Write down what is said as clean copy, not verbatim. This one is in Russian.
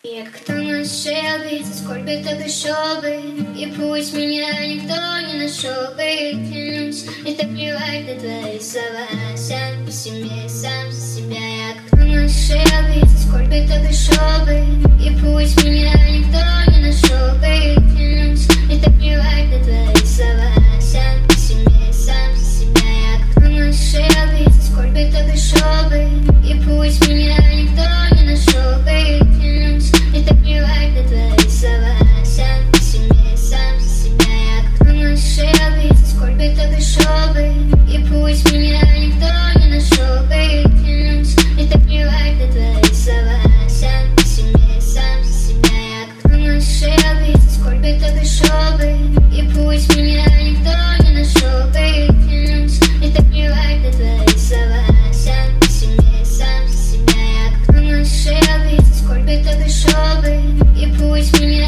Я как на Шелби, сколько так пришел бы, и пусть меня никто не нашел бы. Клянусь, мне так плевать на твои слова. Сам по себе, сам за себя. Я как на Шелби, сколько так пришел бы, и пусть меня никто не нашел бы. Клянусь, мне так плевать на твои слова. Сам по себе, сам за себя. Я как на Шелби, сколько так пришел бы, и пусть меня никто не нашел бы. Клянусь, мне так плевать на твои слова. Сам по себе, сам за себя. Я как на Шелби, сколько так пришел бы, и пусть меня никто не нашел бы. Клянусь, мне так плевать на твои слова. Сам по себе, сам за себя. Я как на Шелби, сколько так пришел бы, и пусть меня никто не нашел бы. Клянусь, мне так плевать на твои слова. Сам по себе, сам за себя. Я как на Шелби, сколько так пришел бы, и пусть меня